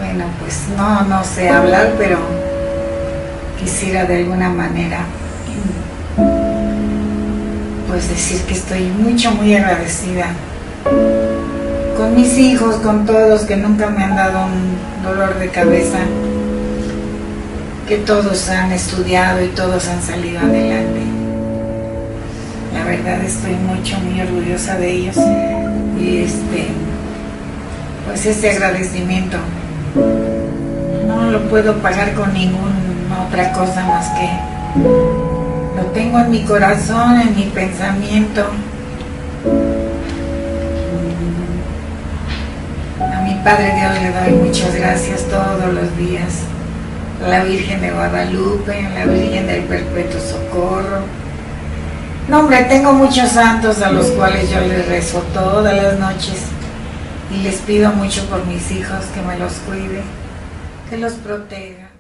Bueno, pues no sé hablar, pero quisiera de alguna manera pues decir que estoy muy agradecida con mis hijos, con todos, que nunca me han dado un dolor de cabeza, que todos han estudiado y todos han salido adelante. La verdad estoy muy orgullosa de ellos y pues este agradecimiento no lo puedo pagar con ninguna otra cosa más que lo tengo en mi corazón, en mi pensamiento. A mi Padre Dios le doy muchas gracias todos los días. A la Virgen de Guadalupe, a la Virgen del Perpetuo Socorro. No, hombre, tengo muchos santos a los cuales yo les rezo todas las noches y les pido mucho por mis hijos, que me los cuide, que los proteja.